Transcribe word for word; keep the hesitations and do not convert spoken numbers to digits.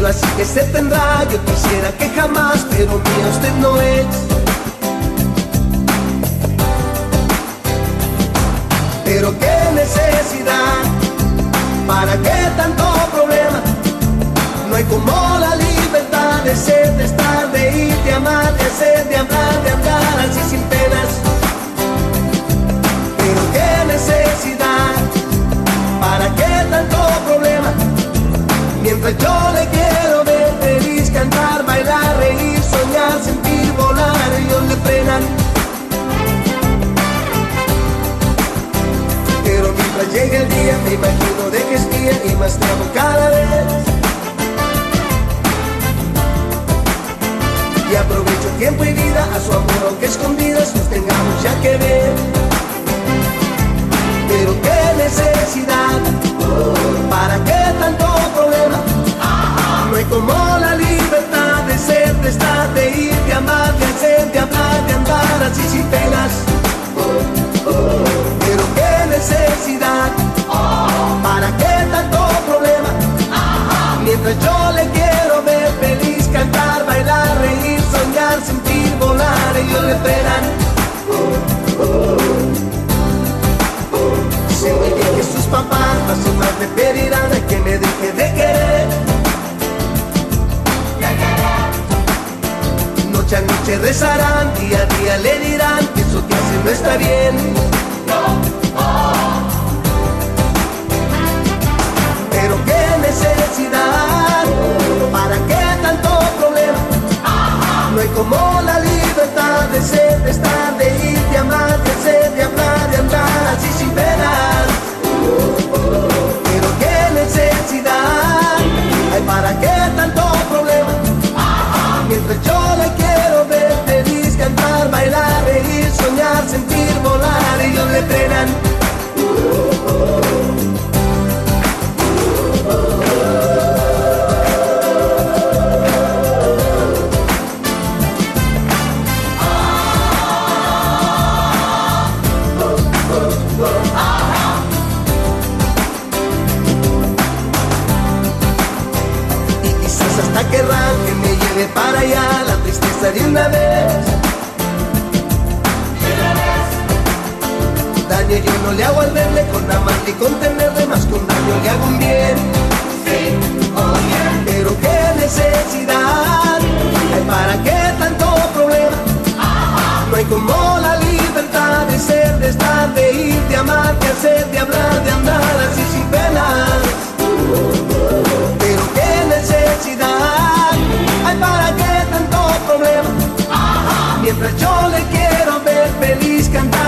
pero así que se tendrá. Yo quisiera que jamás, pero mía usted no es. Pero qué necesidad, ¿para qué tanto problema? No hay como la libertad de ser, de estar, de ir, de amar, de hacer, de hablar, de andar así sin penas. Pero qué necesidad, ¿para qué tanto problema? Mientras yo le quiero ver feliz, cantar, bailar, reír, soñar, sentir, volar, ellos le frenan. Pero mientras llegue el día me imagino de que espía y más te amo cada vez. Y aprovecho tiempo y vida a su amor, aunque escondidas nos tengamos ya que ver. Pero qué necesidad, ¿para qué tanto problema? No hay como la libertad de ser, de estar, de ir, de amar, de hacer, de hablar, de andar así sin penas. Pero qué necesidad, ¿para qué tanto problema? Mientras yo le quiero ver feliz, cantar, bailar, reír, soñar, sentir, volar, ellos le frenan. Sé muy bien que sus papás más y más me pedirán a que me deje de querer. Noche a noche rezarán, día a día le dirán que eso que hace no está bien. Pero qué necesidad, ¿para qué tanto problema? No hay como la libertad de ser, de estar, de ir, de amar, de hacer, de hablar, de andar así sin penas. Pero qué necesidad, hay para qué tanto problema. Mientras yo le quiero ver feliz, cantar, bailar, reír, soñar, sentir, volar, ellos le frenan. Y quizás hasta querrán que me lleve para allá la tristeza de una vez. Daño yo no le hago al verle, con amarle y con tenerle, más que un daño le hago un bien. Sí, oh bien. Pero qué necesidad, hay para qué tanto problema. No hay como la libertad de ser, de estar, de ir, de amar, de hacer, de hablar, de andar así sin penas. Pero qué necesidad, hay para qué tanto problema. Mientras yo le quiero ver feliz, cantar,